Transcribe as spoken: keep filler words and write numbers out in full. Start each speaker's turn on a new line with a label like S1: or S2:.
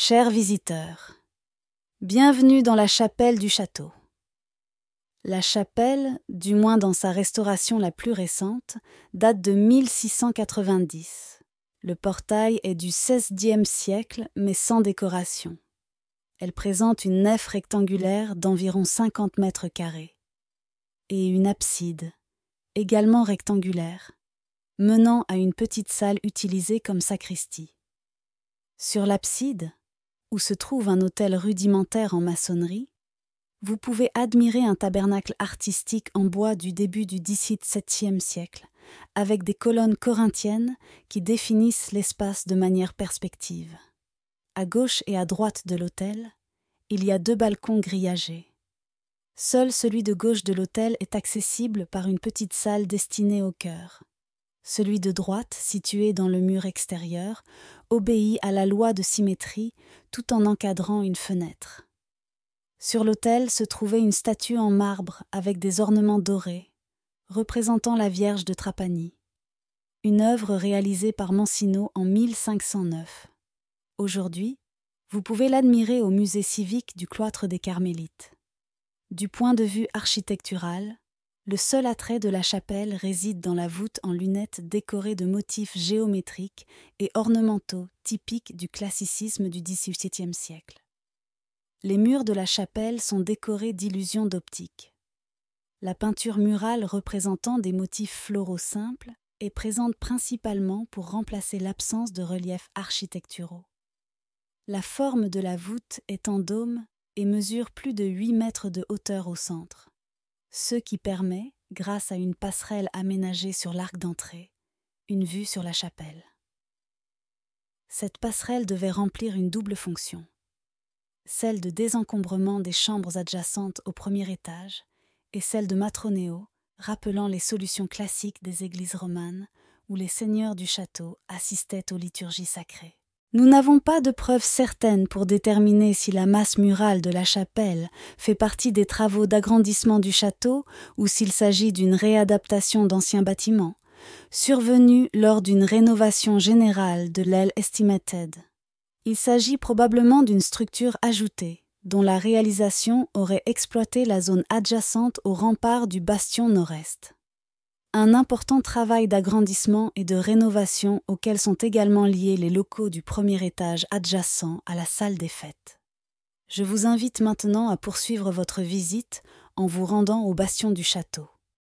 S1: Chers visiteurs, bienvenue dans la chapelle du château. La chapelle, du moins dans sa restauration la plus récente, date de mille six cent quatre-vingt-dix. Le portail est du seizième siècle, mais sans décoration. Elle présente une nef rectangulaire d'environ cinquante mètres carrés et une abside, également rectangulaire, menant à une petite salle utilisée comme sacristie. Sur l'abside, où se trouve un autel rudimentaire en maçonnerie, vous pouvez admirer un tabernacle artistique en bois du début du dix-septième siècle, avec des colonnes corinthiennes qui définissent l'espace de manière perspective. À gauche et à droite de l'autel, il y a deux balcons grillagés. Seul celui de gauche de l'autel est accessible par une petite salle destinée au chœur. Celui de droite, situé dans le mur extérieur, obéit à la loi de symétrie tout en encadrant une fenêtre. Sur l'autel se trouvait une statue en marbre avec des ornements dorés, représentant la Vierge de Trapani, une œuvre réalisée par Mancino en mille cinq cent neuf. Aujourd'hui, vous pouvez l'admirer au musée civique du cloître des Carmélites. Du point de vue architectural, le seul attrait de la chapelle réside dans la voûte en lunettes décorée de motifs géométriques et ornementaux typiques du classicisme du dix-septième siècle. Les murs de la chapelle sont décorés d'illusions d'optique. La peinture murale représentant des motifs floraux simples est présente principalement pour remplacer l'absence de reliefs architecturaux. La forme de la voûte est en dôme et mesure plus de huit mètres de hauteur au centre, ce qui permet, grâce à une passerelle aménagée sur l'arc d'entrée, une vue sur la chapelle. Cette passerelle devait remplir une double fonction, celle de désencombrement des chambres adjacentes au premier étage et celle de matronéo, rappelant les solutions classiques des églises romanes où les seigneurs du château assistaient aux liturgies sacrées. Nous n'avons pas de preuves certaines pour déterminer si la masse murale de la chapelle fait partie des travaux d'agrandissement du château ou s'il s'agit d'une réadaptation d'anciens bâtiments, survenus lors d'une rénovation générale de l'aile estimated. Il s'agit probablement d'une structure ajoutée, dont la réalisation aurait exploité la zone adjacente au rempart du bastion nord-est. Un important travail d'agrandissement et de rénovation auquel sont également liés les locaux du premier étage adjacent à la salle des fêtes. Je vous invite maintenant à poursuivre votre visite en vous rendant au bastion du château.